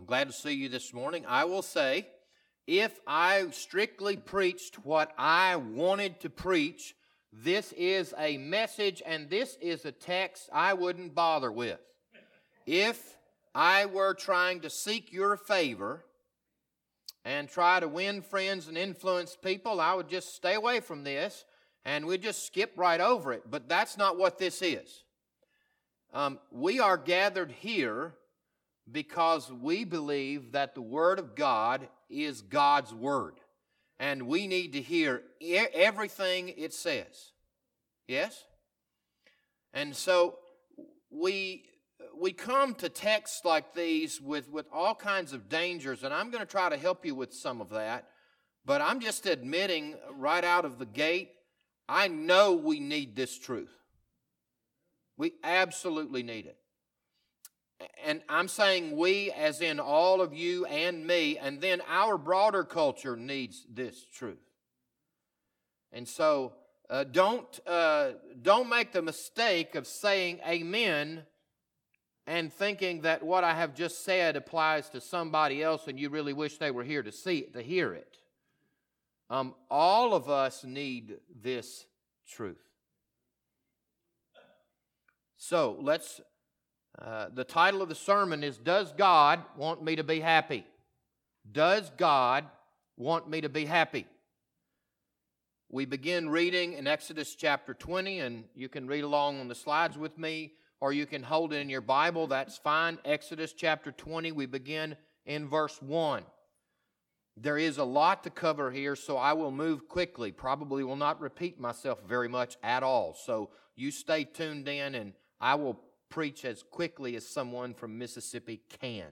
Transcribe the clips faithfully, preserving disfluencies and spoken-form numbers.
I'm glad to see you this morning. I will say, if I strictly preached what I wanted to preach, this is a message and this is a text I wouldn't bother with. If I were trying to seek your favor and try to win friends and influence people, I would just stay away from this and we'd just skip right over it. But that's not what this is. Um, we are gathered here because we believe that the Word of God is God's Word. And we need to hear e- everything it says. Yes? And so we we come to texts like these with, with all kinds of dangers, and I'm going to try to help you with some of that. But I'm just admitting right out of the gate, I know we need this truth. We absolutely need it. And I'm saying we, as in all of you and me, and then our broader culture needs this truth. And so uh, don't uh, don't make the mistake of saying amen and thinking that what I have just said applies to somebody else and you really wish they were here to see it, to hear it. Um, all of us need this truth. So let's... Uh, the title of the sermon is, Does God Want Me to Be Happy? Does God want me to be happy? We begin reading in Exodus chapter twenty, and you can read along on the slides with me, or you can hold it in your Bible, that's fine. Exodus chapter twenty, we begin in verse one. There is a lot to cover here, so I will move quickly. Probably will not repeat myself very much at all. So you stay tuned in, and I will preach as quickly as someone from Mississippi can.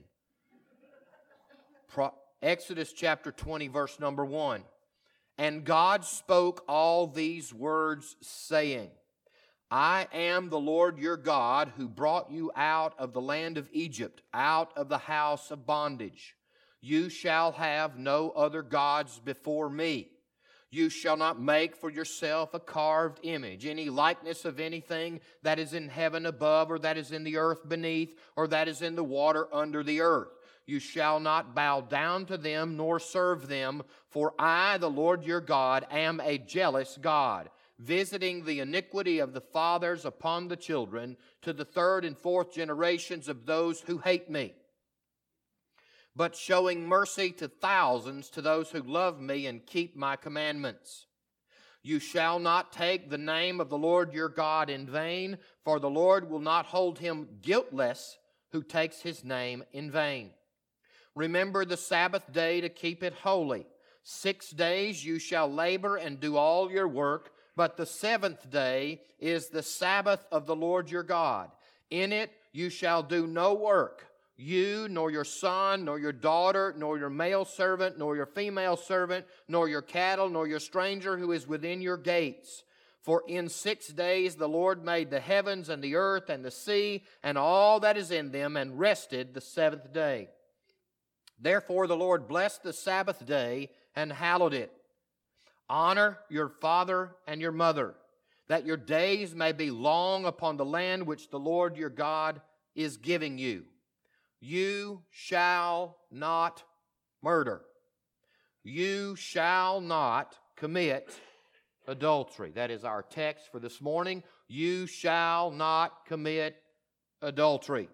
Pro- Exodus chapter twenty, verse number one. And God spoke all these words, saying, I am the Lord your God, who brought you out of the land of Egypt, out of the house of bondage. You shall have no other gods before me. You shall not make for yourself a carved image, any likeness of anything that is in heaven above, or that is in the earth beneath, or that is in the water under the earth. You shall not bow down to them, nor serve them, for I, the Lord your God, am a jealous God, visiting the iniquity of the fathers upon the children, to the third and fourth generations of those who hate me, but showing mercy to thousands, to those who love me and keep my commandments. You shall not take the name of the Lord your God in vain, for the Lord will not hold him guiltless who takes his name in vain. Remember the Sabbath day to keep it holy. Six days you shall labor and do all your work, but the seventh day is the Sabbath of the Lord your God. In it you shall do no work, you, nor your son, nor your daughter, nor your male servant, nor your female servant, nor your cattle, nor your stranger who is within your gates. For in six days the Lord made the heavens and the earth and the sea and all that is in them, and rested the seventh day. Therefore the Lord blessed the Sabbath day and hallowed it. Honor your father and your mother, that your days may be long upon the land which the Lord your God is giving you. You shall not murder. You shall not commit adultery. That is our text for this morning. You shall not commit adultery.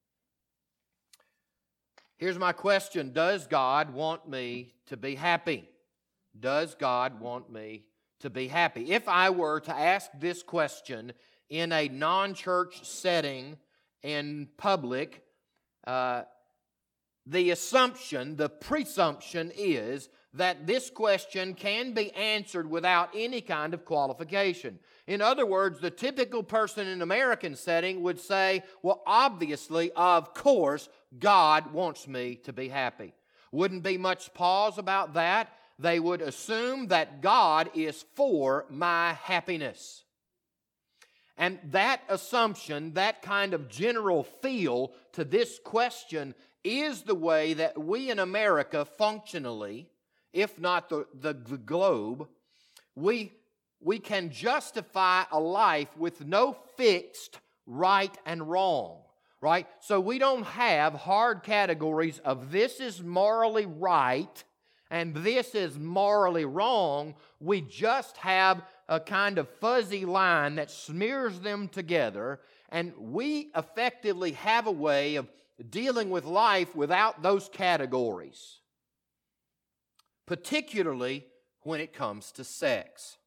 Here's my question. Does God want me to be happy? Does God want me to be happy? If I were to ask this question in a non-church setting in public, Uh, the assumption, the presumption is that this question can be answered without any kind of qualification. In other words, the typical person in an American setting would say, well, obviously, of course, God wants me to be happy. Wouldn't be much pause about that. They would assume that God is for my happiness. And that assumption, that kind of general feel to this question is the way that we in America functionally, if not the, the, the globe, we, we can justify a life with no fixed right and wrong. right? So we don't have hard categories of this is morally right and this is morally wrong. We just have a kind of fuzzy line that smears them together, and we effectively have a way of dealing with life without those categories, particularly when it comes to sex.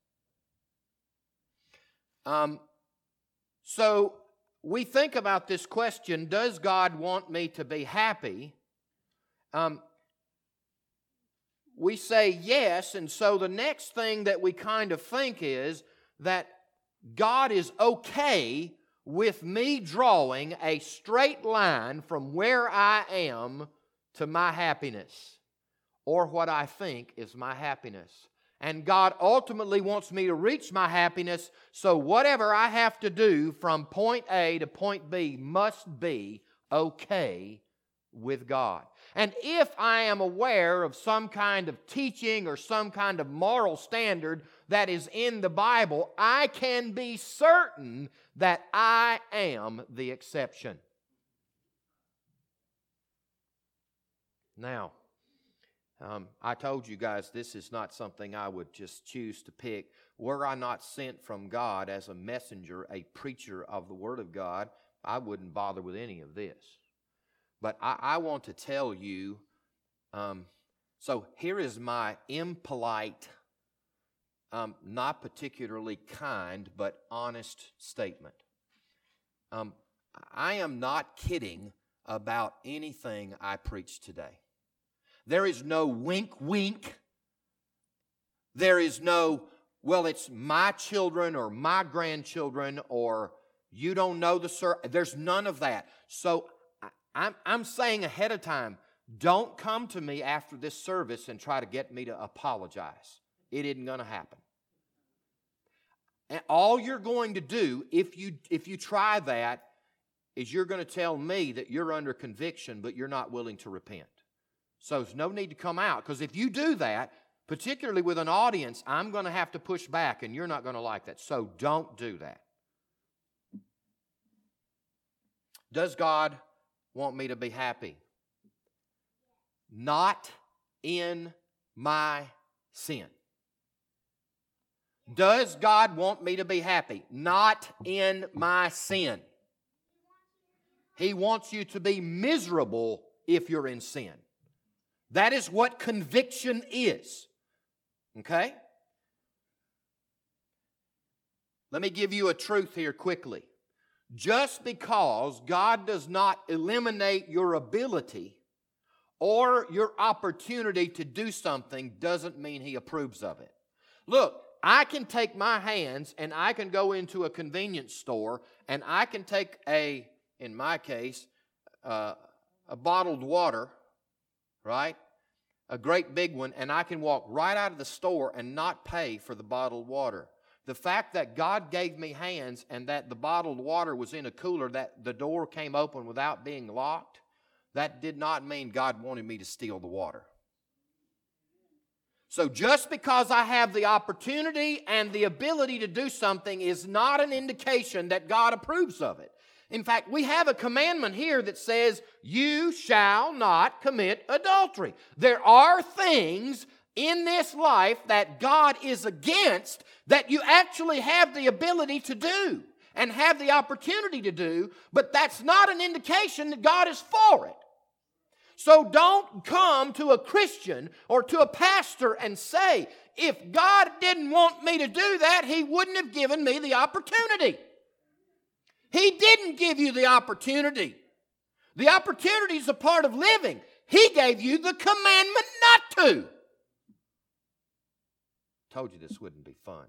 Um, so we think about this question, does God want me to be happy? Um, we say yes, and so the next thing that we kind of think is that God is okay with me drawing a straight line from where I am to my happiness, or what I think is my happiness. And God ultimately wants me to reach my happiness, so whatever I have to do from point A to point B must be okay with God. And if I am aware of some kind of teaching or some kind of moral standard that is in the Bible, I can be certain that I am the exception. Now, um, I told you guys this is not something I would just choose to pick. Were I not sent from God as a messenger, a preacher of the Word of God, I wouldn't bother with any of this. But I, I want to tell you, um, so here is my impolite, um, not particularly kind, but honest statement. Um, I am not kidding about anything I preach today. There is no wink, wink. There is no, well, it's my children or my grandchildren or you don't know the sir. There's none of that. So I'm, I'm saying ahead of time, don't come to me after this service and try to get me to apologize. It isn't going to happen. And all you're going to do, if you, if you try that, is you're going to tell me that you're under conviction, but you're not willing to repent. So there's no need to come out, because if you do that, particularly with an audience, I'm going to have to push back, and you're not going to like that. So don't do that. Does God want me to be happy? Not in my sin. Does God want me to be happy? Not in my sin. He wants you to be miserable if you're in sin. That is what conviction is. Okay? Let me give you a truth here quickly. Just because God does not eliminate your ability or your opportunity to do something doesn't mean He approves of it. Look, I can take my hands and I can go into a convenience store and I can take a, in my case, uh, a bottled water, right? A great big one, and I can walk right out of the store and not pay for the bottled water. The fact that God gave me hands and that the bottled water was in a cooler, that the door came open without being locked, that did not mean God wanted me to steal the water. So just because I have the opportunity and the ability to do something is not an indication that God approves of it. In fact, we have a commandment here that says, you shall not commit adultery. There are things in this life that God is against that you actually have the ability to do and have the opportunity to do, but that's not an indication that God is for it. So don't come to a Christian or to a pastor and say, if God didn't want me to do that, He wouldn't have given me the opportunity. He didn't give you the opportunity. The opportunity is a part of living. He gave you the commandment not to. Told you this wouldn't be fun.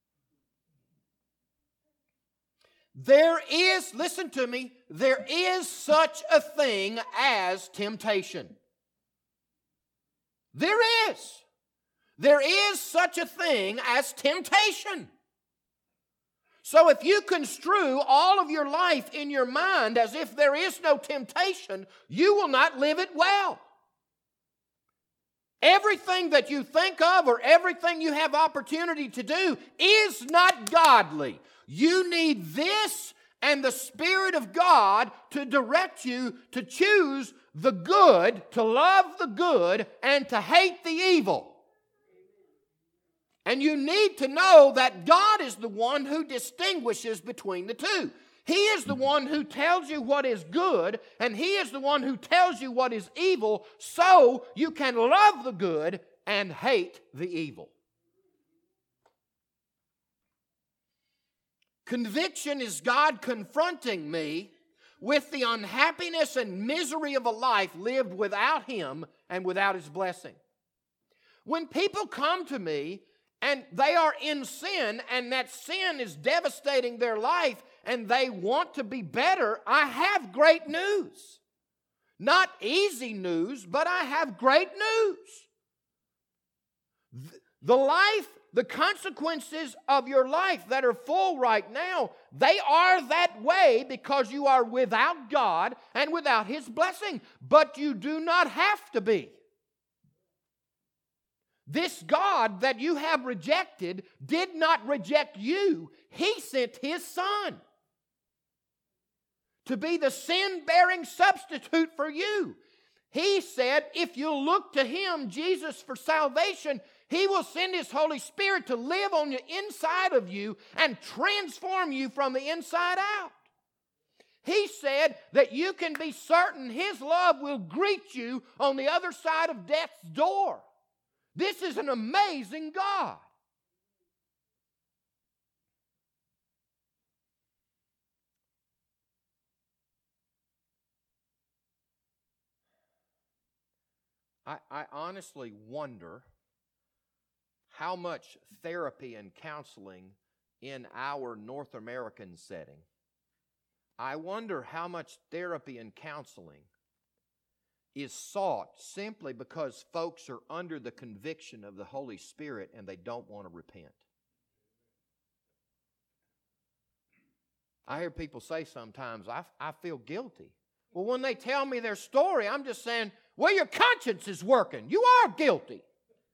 There is, listen to me, there is such a thing as temptation. There is. There is such a thing as temptation. So if you construe all of your life in your mind as if there is no temptation, you will not live it well. Everything that you think of or everything you have opportunity to do is not godly. You need this and the Spirit of God to direct you to choose the good, to love the good, and to hate the evil. And you need to know that God is the one who distinguishes between the two. He is the one who tells you what is good, and He is the one who tells you what is evil, so you can love the good and hate the evil. Conviction is God confronting me with the unhappiness and misery of a life lived without Him and without His blessing. When people come to me and they are in sin and that sin is devastating their life and they want to be better, I have great news. Not easy news, but I have great news. The life, the consequences of your life that are full right now, they are that way because you are without God and without His blessing. But you do not have to be. This God that you have rejected did not reject you. He sent His Son to be the sin-bearing substitute for you. He said, if you look to Him, Jesus, for salvation, He will send His Holy Spirit to live on the inside of you and transform you from the inside out. He said that you can be certain His love will greet you on the other side of death's door. This is an amazing God. I, I honestly wonder how much therapy and counseling in our North American setting, I wonder how much therapy and counseling is sought simply because folks are under the conviction of the Holy Spirit and they don't want to repent. I hear people say sometimes, I, I feel guilty. Well, when they tell me their story, I'm just saying, well, your conscience is working. You are guilty.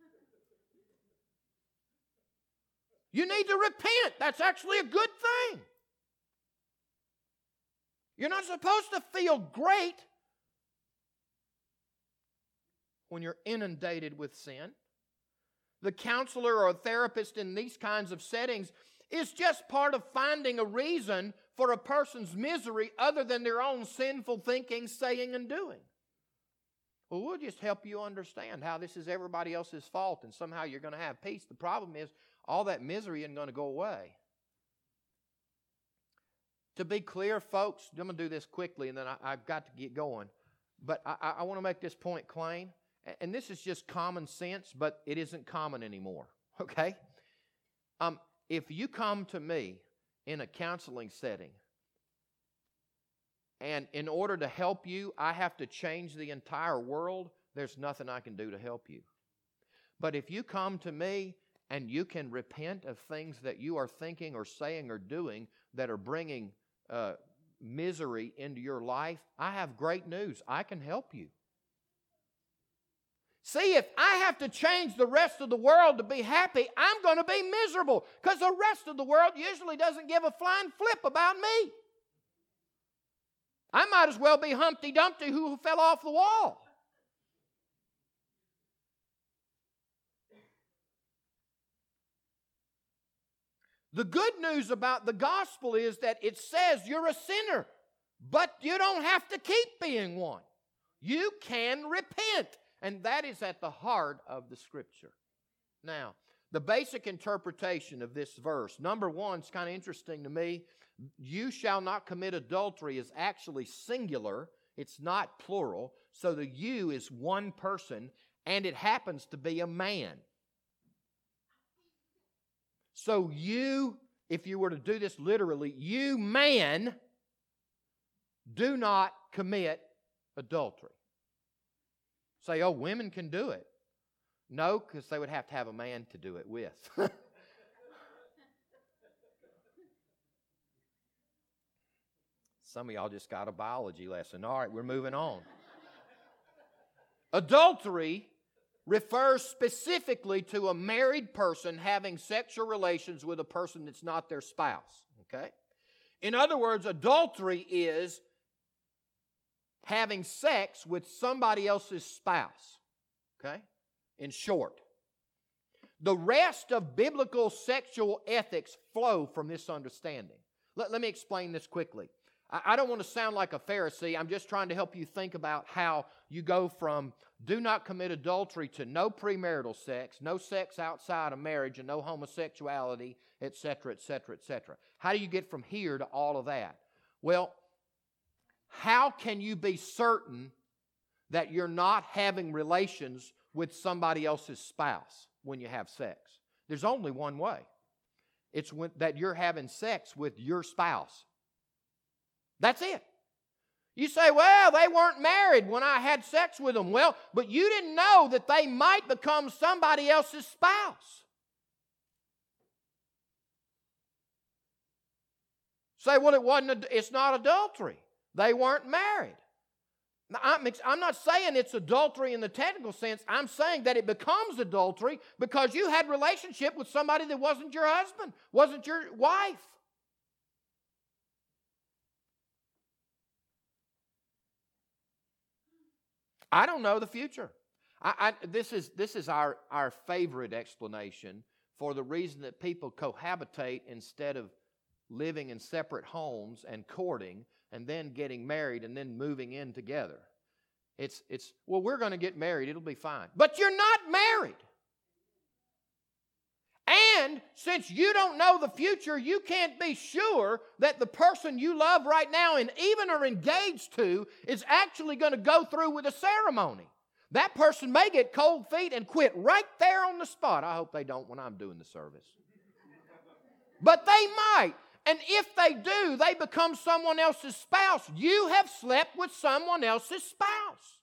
You need to repent. That's actually a good thing. You're not supposed to feel great when you're inundated with sin. The counselor or a therapist in these kinds of settings is just part of finding a reason for a person's misery other than their own sinful thinking, saying, and doing. Well, we'll just help you understand how this is everybody else's fault and somehow you're going to have peace. The problem is all that misery isn't going to go away. To be clear, folks, I'm going to do this quickly and then I, I've got to get going. But I, I want to make this point plain. And this is just common sense, but it isn't common anymore. Okay? Um, if you come to me in a counseling setting, and in order to help you, I have to change the entire world, there's nothing I can do to help you. But if you come to me and you can repent of things that you are thinking or saying or doing that are bringing uh, misery into your life, I have great news. I can help you. See, if I have to change the rest of the world to be happy, I'm going to be miserable because the rest of the world usually doesn't give a flying flip about me. I might as well be Humpty Dumpty who fell off the wall. The good news about the gospel is that it says you're a sinner, but you don't have to keep being one. You can repent, and that is at the heart of the Scripture. Now, the basic interpretation of this verse, number one, is kind of interesting to me. You shall not commit adultery is actually singular. It's not plural. So the you is one person, and it happens to be a man. So you, if you were to do this literally, you man, do not commit adultery. Say, oh, women can do it. No, because they would have to have a man to do it with. Some of y'all just got a biology lesson. All right, we're moving on. Adultery refers specifically to a married person having sexual relations with a person that's not their spouse. Okay? In other words, adultery is having sex with somebody else's spouse. Okay? In short. The rest of biblical sexual ethics flow from this understanding. Let, let me explain this quickly. I, I don't want to sound like a Pharisee. I'm just trying to help you think about how you go from do not commit adultery to no premarital sex, no sex outside of marriage, and no homosexuality, et cetera, et cetera, et cetera. How do you get from here to all of that? Well, how can you be certain that you're not having relations with somebody else's spouse when you have sex? There's only one way. It's when, that you're having sex with your spouse. That's it. You say, well, they weren't married when I had sex with them. Well, but you didn't know that they might become somebody else's spouse. Say, well, it wasn't. It's not adultery. They weren't married. Now, I'm, I'm not saying it's adultery in the technical sense. I'm saying that it becomes adultery because you had relationship with somebody that wasn't your husband, wasn't your wife. I don't know the future. I, I, this is, this is our, our favorite explanation for the reason that people cohabitate instead of living in separate homes and courting and then getting married and then moving in together. It's, it's well, we're going to get married. It'll be fine. But you're not married. And since you don't know the future, you can't be sure that the person you love right now and even are engaged to is actually going to go through with a ceremony. That person may get cold feet and quit right there on the spot. I hope they don't when I'm doing the service. But they might. And if they do, they become someone else's spouse. You have slept with someone else's spouse.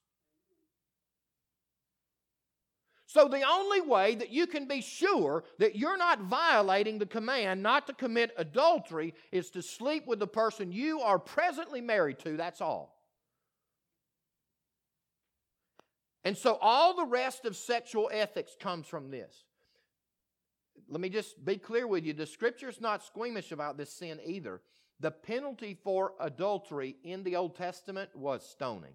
So the only way that you can be sure that you're not violating the command not to commit adultery is to sleep with the person you are presently married to. That's all. And so all the rest of sexual ethics comes from this. Let me just be clear with you. The Scripture's not squeamish about this sin either. The penalty for adultery in the Old Testament was stoning.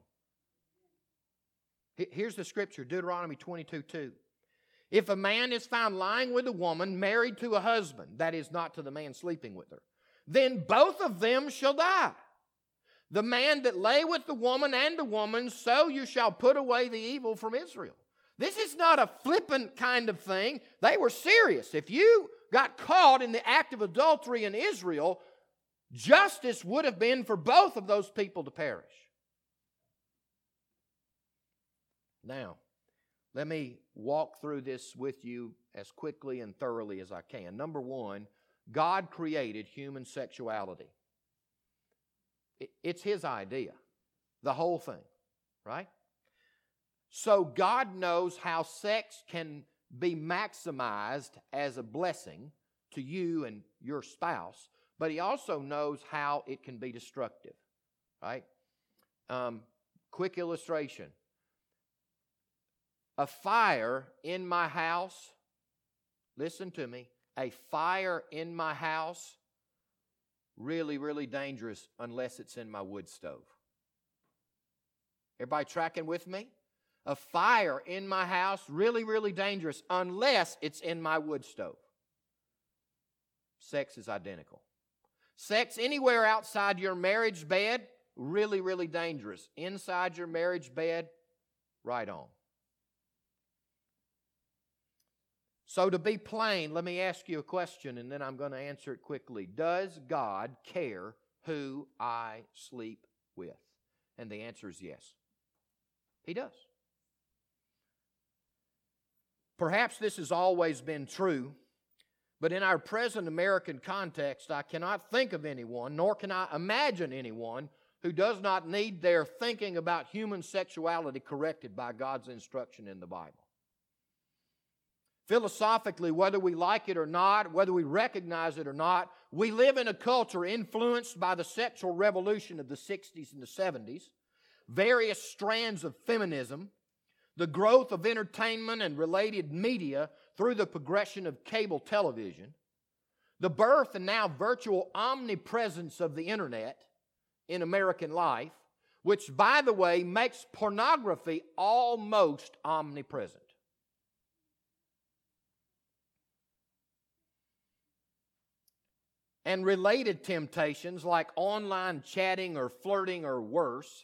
Here's the Scripture, Deuteronomy twenty-two two. If a man is found lying with a woman married to a husband, that is, not to the man sleeping with her, then both of them shall die. The man that lay with the woman and the woman, so you shall put away the evil from Israel. This is not a flippant kind of thing. They were serious. If you got caught in the act of adultery in Israel, justice would have been for both of those people to perish. Now, let me walk through this with you as quickly and thoroughly as I can. Number one, God created human sexuality. It's His idea, the whole thing, right? So God knows how sex can be maximized as a blessing to you and your spouse, but He also knows how it can be destructive, right? Um, quick illustration. A fire in my house, listen to me, a fire in my house, really, really dangerous unless it's in my wood stove. Everybody tracking with me? A fire in my house, really, really dangerous unless it's in my wood stove. Sex is identical. Sex anywhere outside your marriage bed, really, really dangerous. Inside your marriage bed, right on. So to be plain, let me ask you a question and then I'm going to answer it quickly. Does God care who I sleep with? And the answer is yes. He does. Perhaps this has always been true, but in our present American context, I cannot think of anyone, nor can I imagine anyone, who does not need their thinking about human sexuality corrected by God's instruction in the Bible. Philosophically, whether we like it or not, whether we recognize it or not, we live in a culture influenced by the sexual revolution of the sixties and the seventies, various strands of feminism, the growth of entertainment and related media through the progression of cable television, The birth and now virtual omnipresence of the internet in American life, which, by the way, makes pornography almost omnipresent. And related temptations like online chatting or flirting or worse.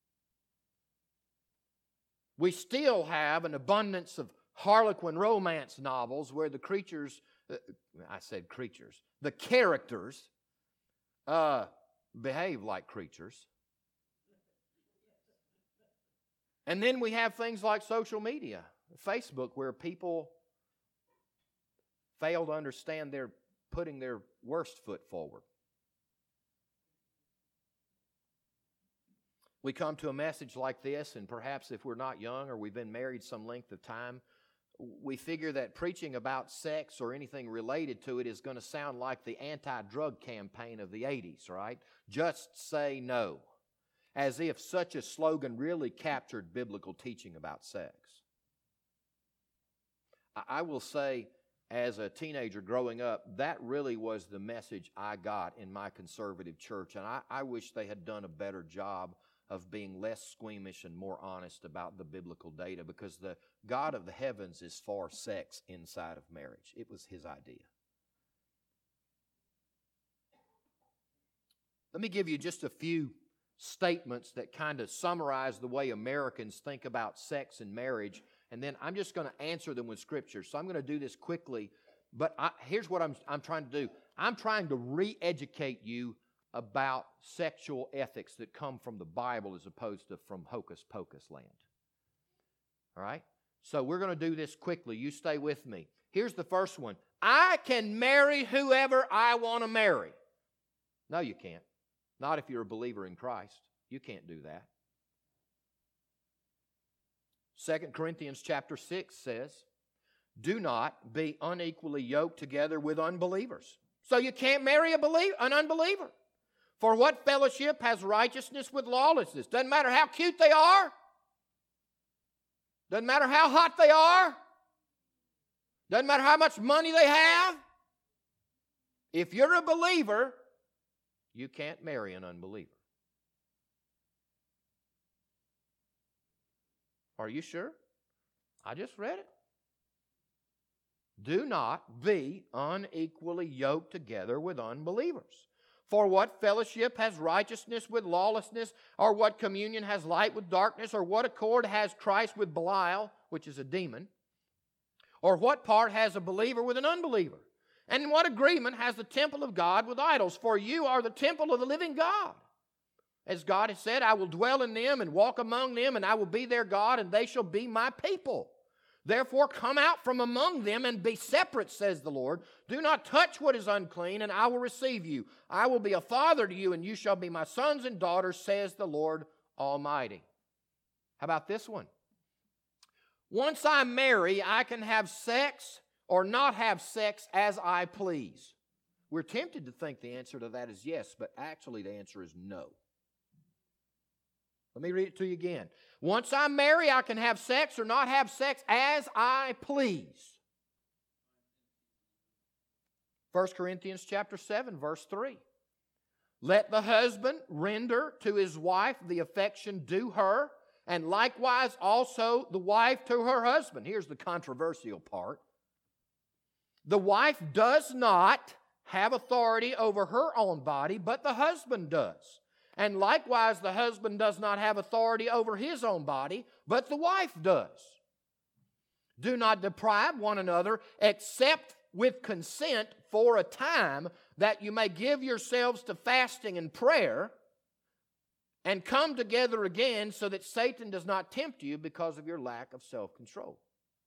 We still have an abundance of Harlequin romance novels where the creatures, uh, I said creatures, the characters uh, behave like creatures. And then we have things like social media, Facebook, where people fail to understand they're putting their worst foot forward. We come to a message like this, and perhaps if we're not young or we've been married some length of time, we figure that preaching about sex or anything related to it is going to sound like the anti-drug campaign of the eighties, right? Just say no. As if such a slogan really captured biblical teaching about sex. I will say, as a teenager growing up, that really was the message I got in my conservative church, and I, I wish they had done a better job of being less squeamish and more honest about the biblical data, because the God of the heavens is for sex inside of marriage. It was His idea. Let me give you just a few statements that kind of summarize the way Americans think about sex and marriage, and then I'm just going to answer them with Scripture. So I'm going to do this quickly, but I, here's what I'm, I'm trying to do. I'm trying to re-educate you about sexual ethics that come from the Bible as opposed to from hocus pocus land. All right? So we're going to do this quickly. You stay with me. Here's the first one. I can marry whoever I want to marry. No, you can't. Not if you're a believer in Christ. You can't do that. Second Corinthians chapter six says, do not be unequally yoked together with unbelievers. So you can't marry a believer, an unbeliever. For what fellowship has righteousness with lawlessness? Doesn't matter how cute they are. Doesn't matter how hot they are. Doesn't matter how much money they have. If you're a believer, you can't marry an unbeliever. Are you sure? I just read it. Do not be unequally yoked together with unbelievers. For what fellowship has righteousness with lawlessness? Or what communion has light with darkness? Or what accord has Christ with Belial, which is a demon? Or what part has a believer with an unbeliever? And in what agreement has the temple of God with idols? For you are the temple of the living God. As God has said, I will dwell in them and walk among them, and I will be their God, and they shall be my people. Therefore come out from among them and be separate, says the Lord. Do not touch what is unclean, and I will receive you. I will be a father to you, and you shall be my sons and daughters, says the Lord Almighty. How about this one? Once I marry, I can have sex or not have sex as I please. We're tempted to think the answer to that is yes, but actually the answer is no. Let me read it to you again. Once I marry, I can have sex or not have sex as I please. First Corinthians chapter seven, verse three. Let the husband render to his wife the affection due her, and likewise also the wife to her husband. Here's the controversial part. The wife does not have authority over her own body, but the husband does. And likewise, the husband does not have authority over his own body, but the wife does. Do not deprive one another, except with consent for a time, that you may give yourselves to fasting and prayer, and come together again, so that Satan does not tempt you because of your lack of self-control.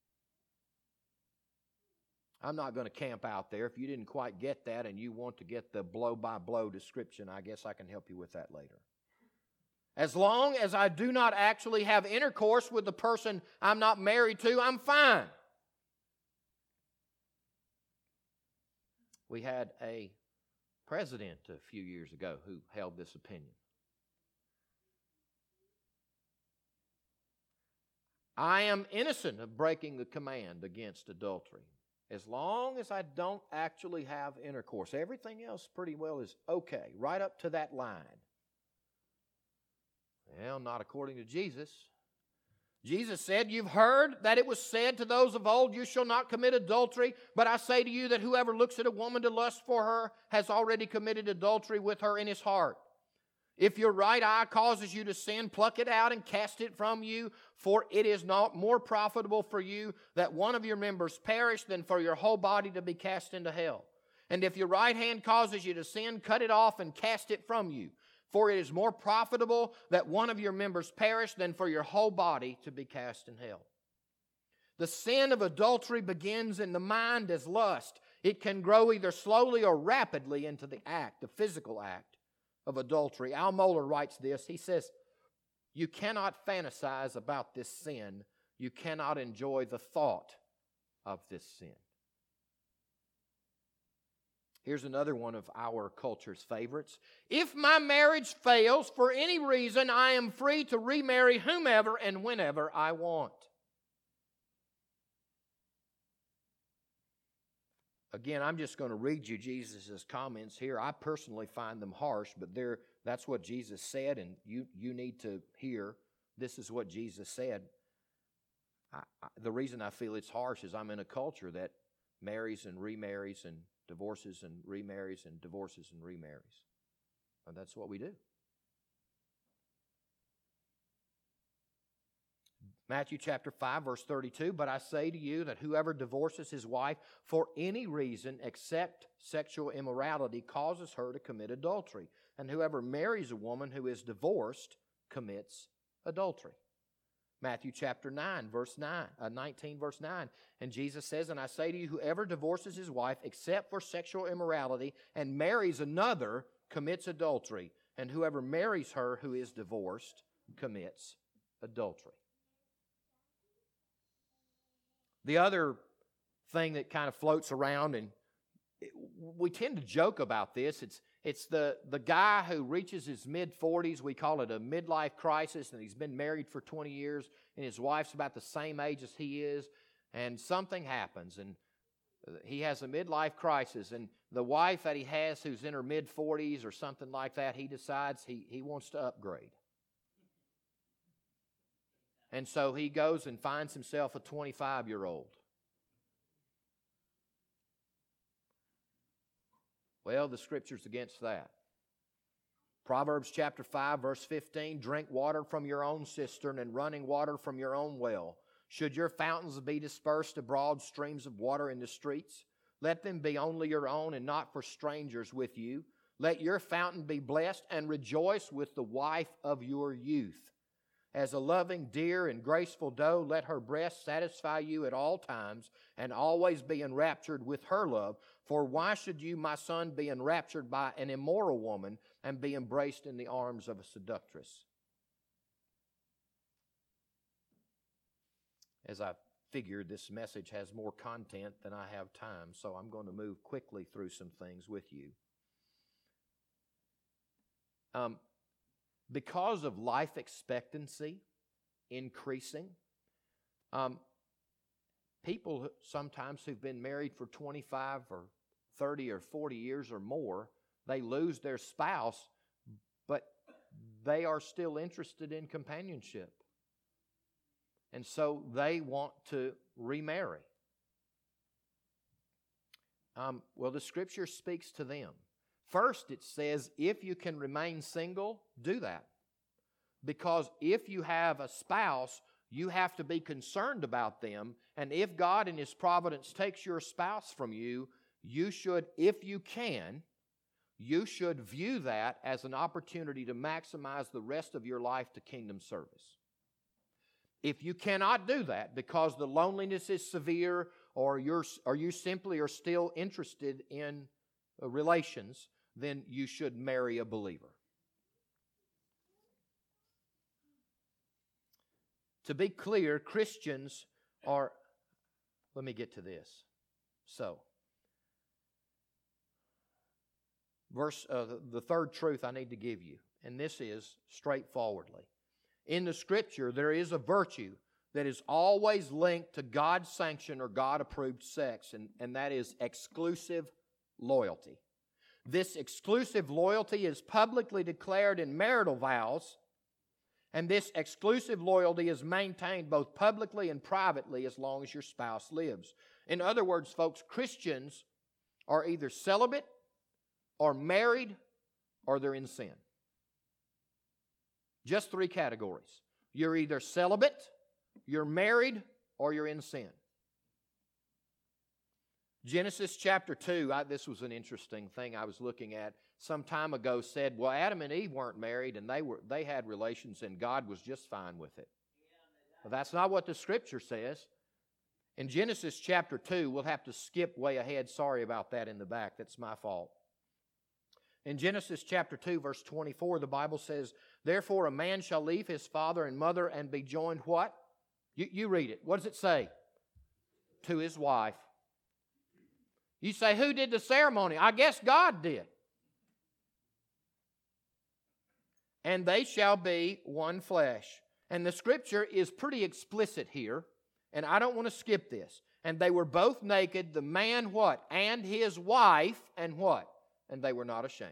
I'm not going to camp out there. If you didn't quite get that and you want to get the blow-by-blow description, I guess I can help you with that later. As long as I do not actually have intercourse with the person I'm not married to, I'm fine. We had a president a few years ago who held this opinion. I am innocent of breaking the command against adultery. As long as I don't actually have intercourse, everything else pretty well is okay, right up to that line. Well, not according to Jesus. Jesus said, you've heard that it was said to those of old, you shall not commit adultery. But I say to you that whoever looks at a woman to lust for her has already committed adultery with her in his heart. If your right eye causes you to sin, pluck it out and cast it from you, for it is not more profitable for you that one of your members perish than for your whole body to be cast into hell. And if your right hand causes you to sin, cut it off and cast it from you. For it is more profitable that one of your members perish than for your whole body to be cast in hell. The sin of adultery begins in the mind as lust. It can grow either slowly or rapidly into the act, the physical act of adultery. Al Mohler writes this. He says, you cannot fantasize about this sin. You cannot enjoy the thought of this sin. Here's another one of our culture's favorites. If my marriage fails for any reason, I am free to remarry whomever and whenever I want. Again, I'm just going to read you Jesus' comments here. I personally find them harsh, but they're, that's what Jesus said, and you, you need to hear this is what Jesus said. I, I, the reason I feel it's harsh is I'm in a culture that marries and remarries and divorces and remarries and divorces and remarries. And that's what we do. Matthew chapter five, verse thirty-two, but I say to you that whoever divorces his wife for any reason except sexual immorality causes her to commit adultery. And whoever marries a woman who is divorced commits adultery. Matthew chapter nine, verse nine, uh, nineteen, verse nine. And Jesus says, and I say to you, whoever divorces his wife except for sexual immorality and marries another commits adultery. And whoever marries her who is divorced commits adultery. The other thing that kind of floats around, and we tend to joke about this, it's It's the, the guy who reaches his mid-forties, we call it a midlife crisis, and he's been married for twenty years, and his wife's about the same age as he is, and something happens, and he has a midlife crisis, and the wife that he has who's in her mid-forties or something like that, he decides he, he wants to upgrade. And so he goes and finds himself a twenty-five-year-old. Well, the Scripture's against that. Proverbs chapter five, verse fifteen, drink water from your own cistern and running water from your own well. Should your fountains be dispersed to broad streams of water in the streets, let them be only your own and not for strangers with you. Let your fountain be blessed and rejoice with the wife of your youth. As a loving, dear, and graceful doe, let her breast satisfy you at all times and always be enraptured with her love. For why should you, my son, be enraptured by an immoral woman and be embraced in the arms of a seductress? As I figured, this message has more content than I have time, so I'm going to move quickly through some things with you. Um, because of life expectancy increasing, um, people sometimes who've been married for twenty-five or thirty or forty years or more, they lose their spouse, but they are still interested in companionship. And so they want to remarry. Um, well, the Scripture speaks to them. First, it says, if you can remain single, do that. Because if you have a spouse, you have to be concerned about them. And if God in His providence takes your spouse from you, you should, if you can, you should view that as an opportunity to maximize the rest of your life to kingdom service. If you cannot do that because the loneliness is severe, or you're, or you simply are still interested in relations, then you should marry a believer. To be clear, Christians are, let me get to this. So, verse, uh, the, the third truth I need to give you, and this is straightforwardly. In the Scripture, there is a virtue that is always linked to God sanctioned or God approved sex, and, and that is exclusive loyalty. This exclusive loyalty is publicly declared in marital vows, and this exclusive loyalty is maintained both publicly and privately as long as your spouse lives. In other words, folks, Christians are either celibate or married or they're in sin. Just three categories. You're either celibate, you're married, or you're in sin. Genesis chapter two, I, this was an interesting thing I was looking at some time ago, said, well, Adam and Eve weren't married and they were they had relations and God was just fine with it. Well, that's not what the Scripture says. In Genesis chapter two, we'll have to skip way ahead. Sorry about that in the back. That's my fault. In Genesis chapter two, verse twenty-four, the Bible says, therefore a man shall leave his father and mother and be joined what? You, you read it. What does it say? To his wife. You say, who did the ceremony? I guess God did. And they shall be one flesh. And the Scripture is pretty explicit here, and I don't want to skip this. And they were both naked, the man what? And his wife, and what? And they were not ashamed.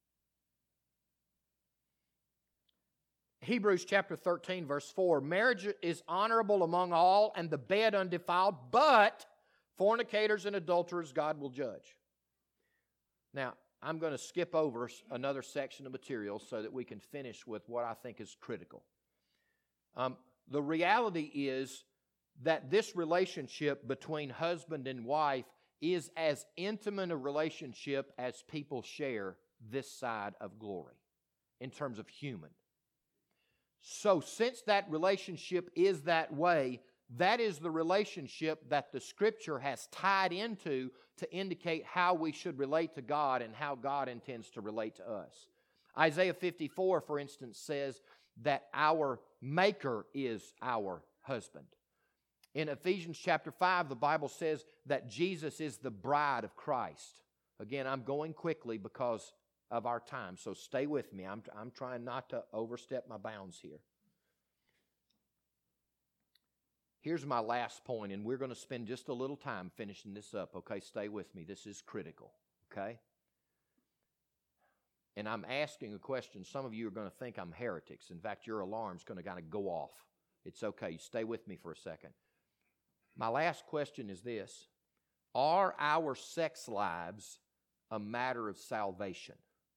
Hebrews chapter thirteen, verse four, marriage is honorable among all, and the bed undefiled, but fornicators and adulterers God will judge. Now, I'm going to skip over another section of material so that we can finish with what I think is critical. Um, the reality is that this relationship between husband and wife is as intimate a relationship as people share this side of glory in terms of human. So since that relationship is that way, that is the relationship that the Scripture has tied into to indicate how we should relate to God and how God intends to relate to us. Isaiah fifty-four, for instance, says that our Maker is our husband. In Ephesians chapter five, the Bible says that Jesus is the bride of Christ. Again, I'm going quickly because of our time, so stay with me. I'm, I'm trying not to overstep my bounds here. Here's my last point, and we're going to spend just a little time finishing this up, okay? Stay with me. This is critical, okay? And I'm asking a question. Some of you are going to think I'm heretics. In fact, your alarm's going to kind of go off. It's okay. You stay with me for a second. My last question is this. Are our sex lives a matter of salvation?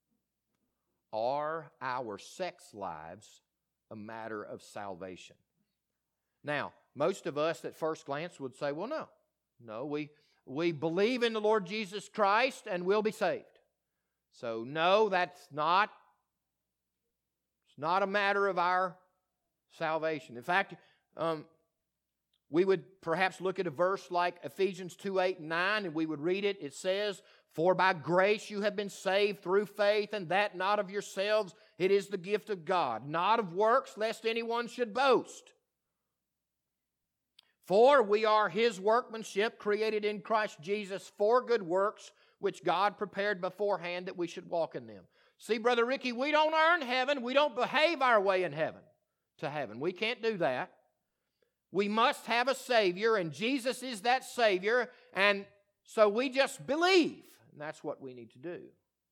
Are our sex lives a matter of salvation? Now, most of us at first glance would say, well, no. No, we, we believe in the Lord Jesus Christ and we'll be saved. So, no, that's not, it's not a matter of our salvation. In fact, um, we would perhaps look at a verse like Ephesians two, eight, and nine, and we would read it. It says, for by grace you have been saved through faith, and that not of yourselves. It is the gift of God, not of works, lest anyone should boast. For we are His workmanship, created in Christ Jesus for good works, which God prepared beforehand that we should walk in them. See, Brother Ricky, we don't earn heaven. We don't behave our way in heaven to heaven. We can't do that. We must have a Savior, and Jesus is that Savior, and so we just believe, and that's what we need to do.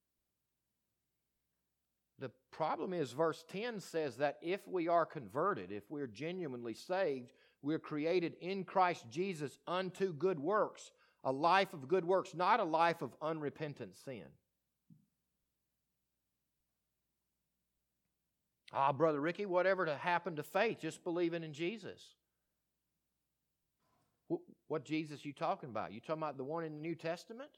The problem is, verse ten says that if we are converted, if we're genuinely saved, we're created in Christ Jesus unto good works, a life of good works, not a life of unrepentant sin. Ah, Brother Ricky, whatever to happen to faith, just believing in Jesus. What Jesus are you talking about? You talking about the one in the New Testament?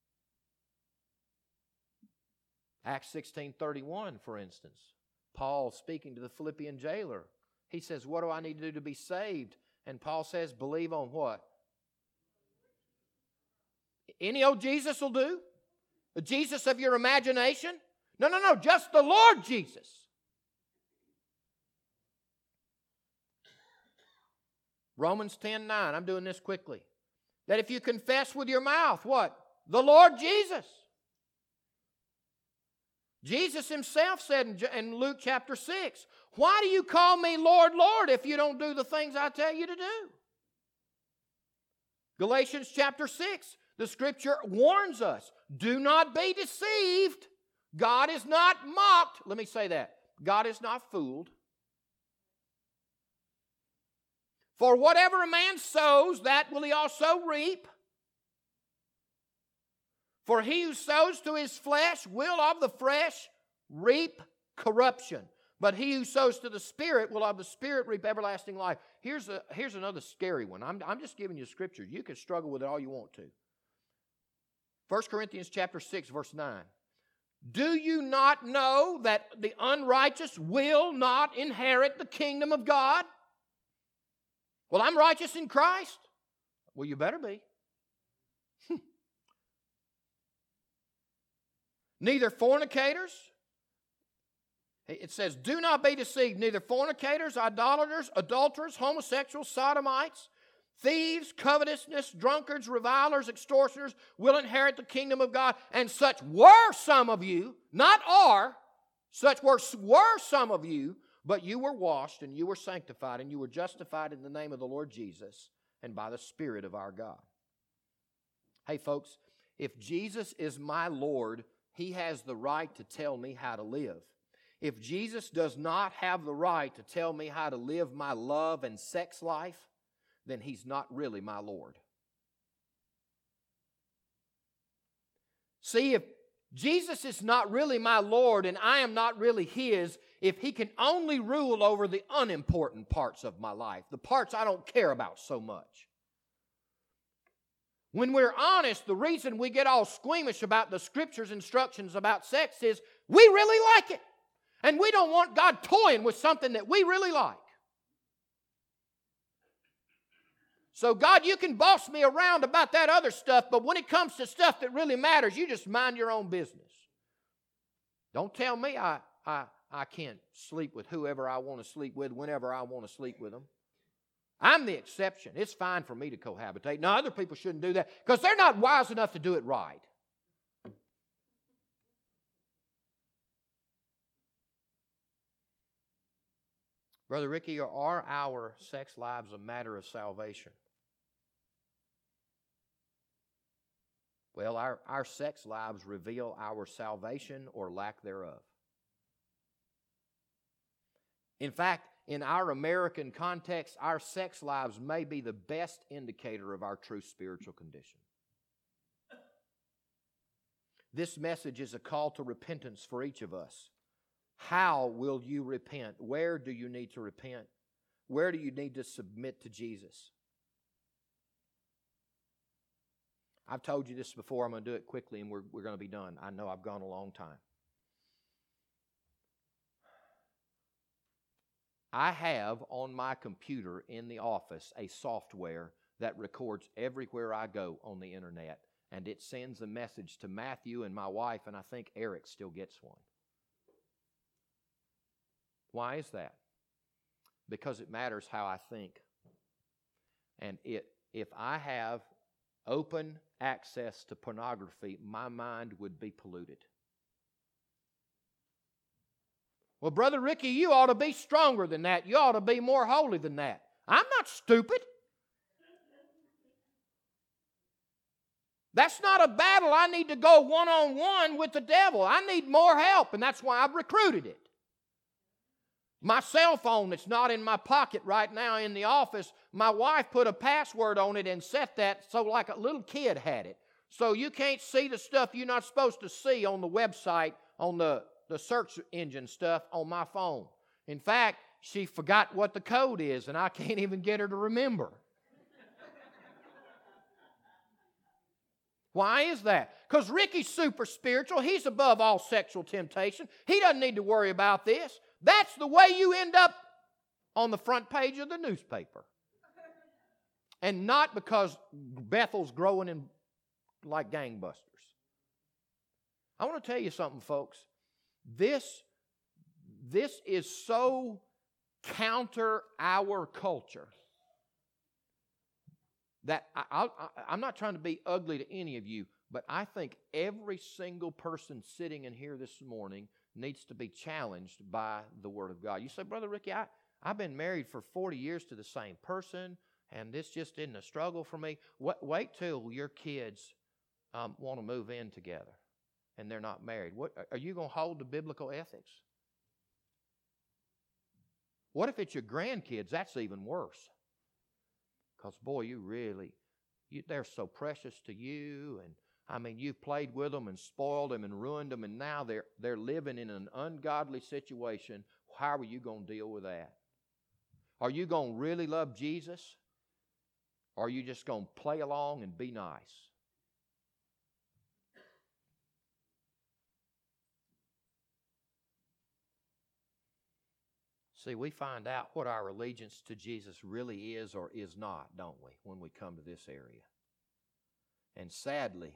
Acts sixteen thirty-one, for instance. Paul speaking to the Philippian jailer. He says, what do I need to do to be saved? And Paul says, believe on what? Any old Jesus will do? The Jesus of your imagination? No, no, no, just the Lord Jesus. Romans ten nine, I'm doing this quickly. That if you confess with your mouth, what? The Lord Jesus. Jesus Himself said in Luke chapter six, Why do you call me Lord, Lord if you don't do the things I tell you to do? Galatians chapter six, the Scripture warns us, do not be deceived. God is not mocked. Let me say that. God is not fooled. For whatever a man sows, that will he also reap. For he who sows to his flesh will of the flesh reap corruption. But he who sows to the Spirit will of the Spirit reap everlasting life. Here's, a, here's another scary one. I'm, I'm just giving you Scripture. You can struggle with it all you want to. First Corinthians chapter six, verse nine. Do you not know that the unrighteous will not inherit the kingdom of God? Well, I'm righteous in Christ. Well, you better be. Neither fornicators. It says, do not be deceived. Neither fornicators, idolaters, adulterers, homosexuals, sodomites, thieves, covetousness, drunkards, revilers, extortioners will inherit the kingdom of God. And such were some of you, not are, such were, were some of you, but you were washed and you were sanctified and you were justified in the name of the Lord Jesus and by the Spirit of our God. Hey folks, if Jesus is my Lord, He has the right to tell me how to live. If Jesus does not have the right to tell me how to live my love and sex life, then He's not really my Lord. See, if Jesus is not really my Lord and I am not really His, if He can only rule over the unimportant parts of my life, the parts I don't care about so much. When we're honest, the reason we get all squeamish about the Scripture's instructions about sex is we really like it. And we don't want God toying with something that we really like. So God, you can boss me around about that other stuff, but when it comes to stuff that really matters, you just mind your own business. Don't tell me I, I, I can't sleep with whoever I want to sleep with whenever I want to sleep with them. I'm the exception. It's fine for me to cohabitate. Now, other people shouldn't do that because they're not wise enough to do it right. Brother Ricky, are our sex lives a matter of salvation? Well, our, our sex lives reveal our salvation or lack thereof. In fact, in our American context, our sex lives may be the best indicator of our true spiritual condition. This message is a call to repentance for each of us. How will you repent? Where do you need to repent? Where do you need to submit to Jesus? I've told you this before. I'm going to do it quickly and we're, we're going to be done. I know I've gone a long time. I have on my computer in the office a software that records everywhere I go on the internet, and it sends a message to Matthew and my wife, and I think Eric still gets one. Why is that? Because it matters how I think. And it, if I have open access to pornography, my mind would be polluted. Well, Brother Ricky, you ought to be stronger than that. You ought to be more holy than that. I'm not stupid. That's not a battle I need to go one-on-one with the devil. I need more help, and that's why I've recruited it. My cell phone that's not in my pocket right now in the office, my wife put a password on it and set that so like a little kid had it. So you can't see the stuff you're not supposed to see on the website, on the, the search engine stuff on my phone. In fact, she forgot what the code is, and I can't even get her to remember. Why is that? Because Ricky's super spiritual. He's above all sexual temptation. He doesn't need to worry about this. That's the way you end up on the front page of the newspaper. And not because Bethel's growing in like gangbusters. I want to tell you something, folks. This, this is so counter our culture that I, I, I'm not trying to be ugly to any of you, but I think every single person sitting in here this morning needs to be challenged by the Word of God. You say, Brother Ricky, I, I've been married for forty years to the same person, and this just isn't a struggle for me. Wait, wait till your kids um, want to move in together and they're not married. What, are you going to hold to biblical ethics? What if it's your grandkids? That's even worse. Because, boy, you really, you, they're so precious to you. And, I mean, you've played with them and spoiled them and ruined them, and now they're, they're living in an ungodly situation. How are you going to deal with that? Are you going to really love Jesus? Or are you just going to play along and be nice? See, we find out what our allegiance to Jesus really is or is not, don't we, when we come to this area. And sadly,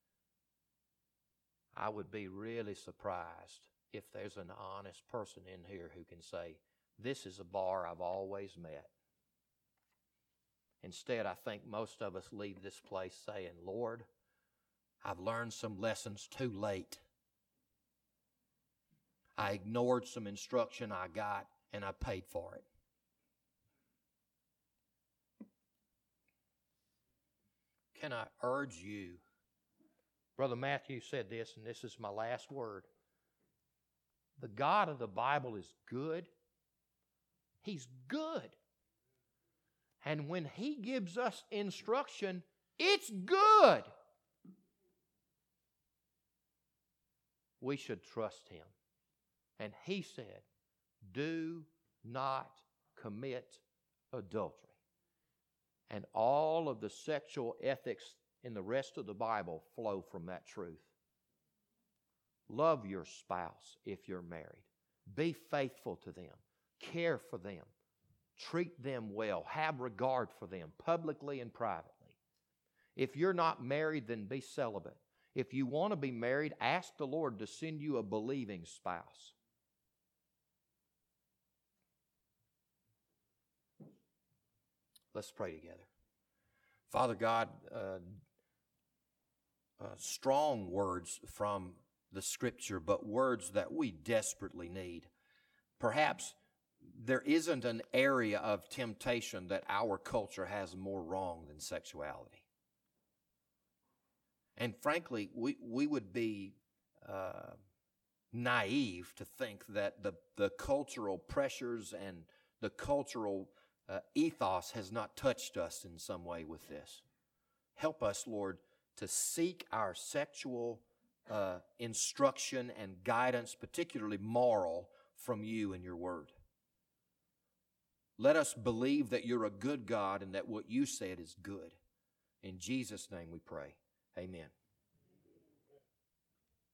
I would be really surprised if there's an honest person in here who can say, this is a bar I've always met. Instead, I think most of us leave this place saying, Lord, I've learned some lessons too late. I ignored some instruction I got, and I paid for it. Can I urge you? Brother Matthew said this, and this is my last word. The God of the Bible is good. He's good. And when He gives us instruction, it's good. We should trust Him. And He said, do not commit adultery. And all of the sexual ethics in the rest of the Bible flow from that truth. Love your spouse if you're married. Be faithful to them. Care for them. Treat them well. Have regard for them, publicly and privately. If you're not married, then be celibate. If you want to be married, ask the Lord to send you a believing spouse. Let's pray together. Father God, uh, uh, strong words from the Scripture, but words that we desperately need. Perhaps there isn't an area of temptation that our culture has more wrong than sexuality. And frankly, we, we would be uh, naive to think that the, the cultural pressures and the cultural uh, ethos has not touched us in some way with this. Help us, Lord, to seek our sexual uh, instruction and guidance, particularly moral, from you and your word. Let us believe that you're a good God and that what you said is good. In Jesus' name we pray. Amen.